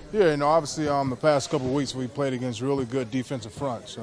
Yeah, obviously, the past couple of weeks we played against really good defensive fronts.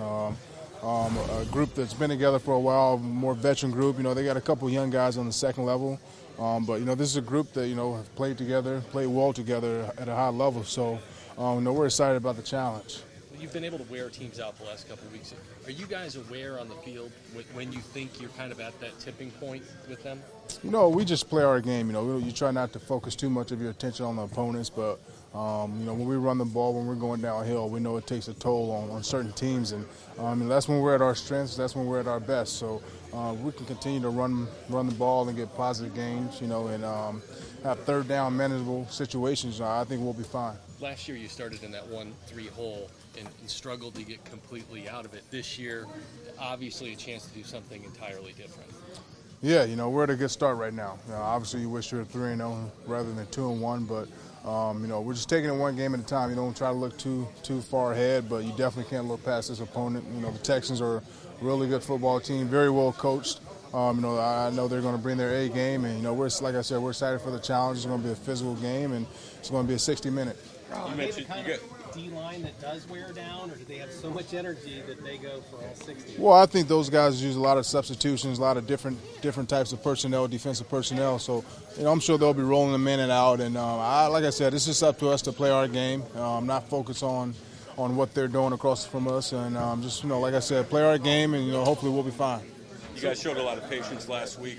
A group that's been together for a while, more veteran group. They got a couple of young guys on the second level, but this is a group that have played together, played well together at a high level. So, we're excited about the challenge. You've been able to wear teams out the last couple of weeks. Are you guys aware on the field when you think you're kind of at that tipping point with them? We just play our game. You try not to focus too much of your attention on the opponents, but when we run the ball, when we're going downhill, we know it takes a toll on certain teams, and that's when we're at our strengths. That's when we're at our best. So we can continue to run the ball and get positive gains, and have third down manageable situations. I think we'll be fine. Last year you started in that 1-3 hole and struggled to get completely out of it. This year, obviously a chance to do something entirely different. Yeah, we're at a good start right now. Obviously, you wish you were 3-0 rather than 2-1, but we're just taking it one game at a time. You don't try to look too far ahead, but you definitely can't look past this opponent. The Texans are a really good football team, very well coached. I know they're going to bring their A game, and like I said, we're excited for the challenge. It's going to be a physical game, and it's going to be a 60-minute. You mentioned you got D-line that does wear down, or do they have so much energy that they go for all 60? Well, I think those guys use a lot of substitutions, a lot of different types of personnel, defensive personnel. So, I'm sure they'll be rolling them in and out. And like I said, it's just up to us to play our game. Not focus on what they're doing across from us, and just like I said, play our game, and hopefully we'll be fine. You guys showed a lot of patience last week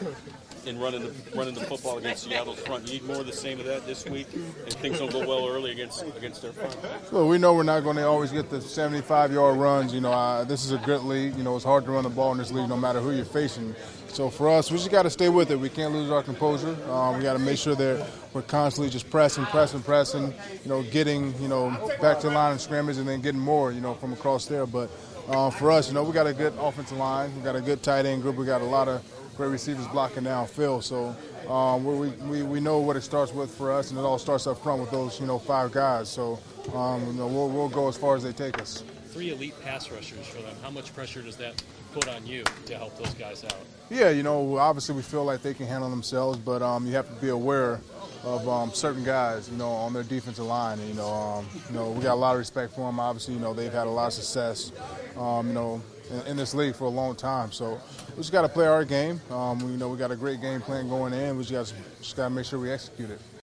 in running the football against Seattle's front. You need more of the same of that this week, and things don't go well early against their front. Well, we know we're not going to always get the 75-yard runs. This is a good league. It's hard to run the ball in this league no matter who you're facing. So for us, we just got to stay with it. We can't lose our composure. We got to make sure that we're constantly just pressing, getting, back to the line of scrimmage and then getting more, from across there. But for us, we got a good offensive line. We got a good tight end group. We got a lot of great receivers blocking downfield. So we know what it starts with for us, and it all starts up front with those, 5 guys. So we'll go as far as they take us. 3 elite pass rushers for them. How much pressure does that put on you to help those guys out? Yeah, obviously we feel like they can handle themselves, but you have to be aware of certain guys, on their defensive line. And, we got a lot of respect for them. Obviously, they've had a lot of success, in this league for a long time. So we just got to play our game. We got a great game plan going in. We just got to make sure we execute it.